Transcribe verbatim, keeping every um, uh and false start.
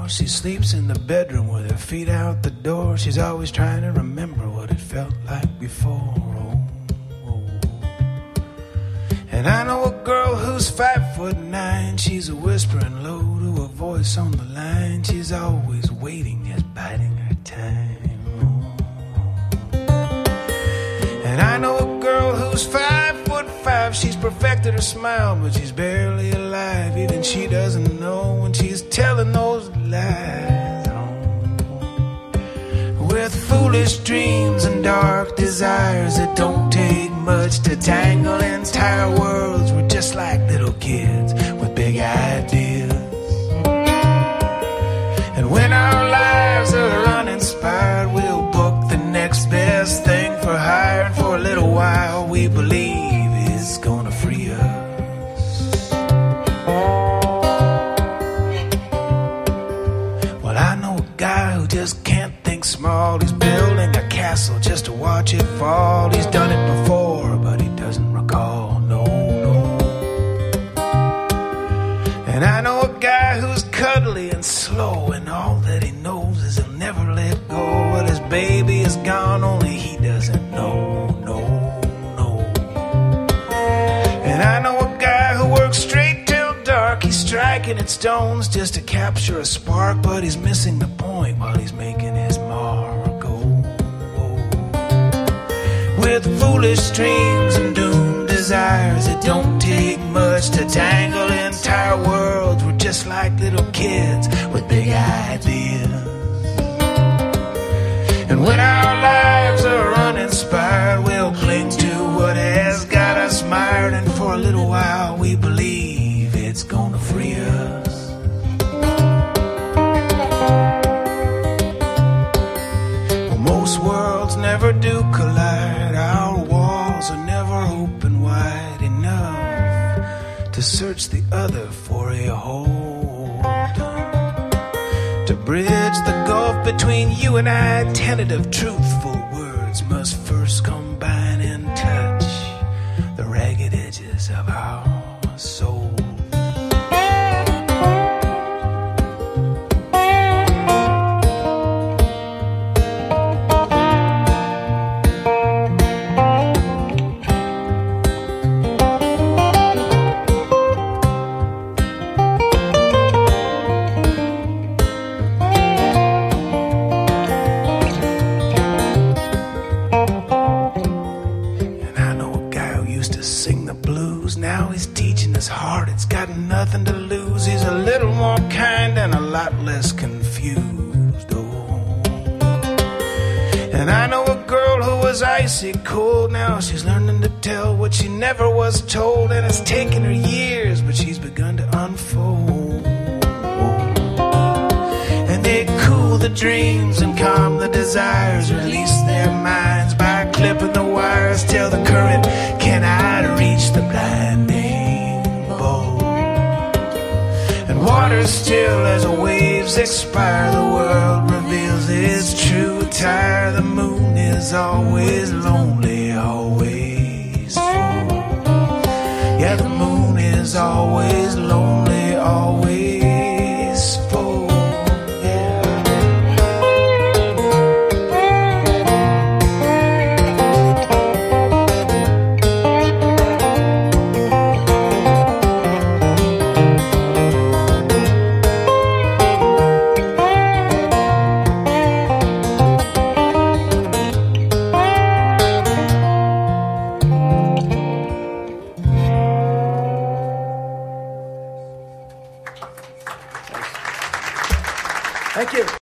She sleeps in the bedroom with her feet out the door. She's always trying to remember what it felt like before. Oh, oh. And I know a girl who's five foot nine. She's a whispering low to a voice on the line. She's always waiting, just biding her time. Oh. And I know a girl who's five foot five. She's perfected her smile, but she's barely alive. Even she doesn't know when she's telling those lies. Oh. With foolish dreams and dark desires, it don't take much to tangle entire worlds. We're just like little kids with big ideas. And when our lives are uninspired, we'll book the next best thing for hire. And for a little while we believe it's gonna free us. Well, I know a guy who just can't think small. He's building a castle just to watch it fall. He's done it before, but he doesn't recall, no, no. And I know a guy who's cuddly and slow, and all that he knows is he'll never let go. But his baby is gone, only he doesn't know, no, no. And I know a guy who works straight till dark. He's striking at stones just to capture a spark, but he's missing the point while he's making his mark. Oh, oh. With foolish dreams and doomed desires, it don't take much to tangle entire worlds. We're just like little kids with big ideas. And when our lives are uninspired, we'll cling to what has got us mired. And for a little while we believe it's gonna free us. Well, most worlds never do collide. Our walls are never open wide enough to search the other for a hold, to bridge the gulf between you and I. Tentative, truthful words must first combine and touch the ragged edges of our soul. Now he's teaching his heart, it's got nothing to lose. He's a little more kind and a lot less confused. Oh. And I know a girl who was icy cold. Now she's learning to tell what she never was told. And it's taken her years, but she's begun to unfold. And they cool the dreams and calm the desires, release their minds by clipping the wires till the current cannot reach the blinding bolt. And water still as the waves expire, the world reveals its true attire. The moon is always lonely, always full. Yeah, the moon is always lonely, always full. Thank you.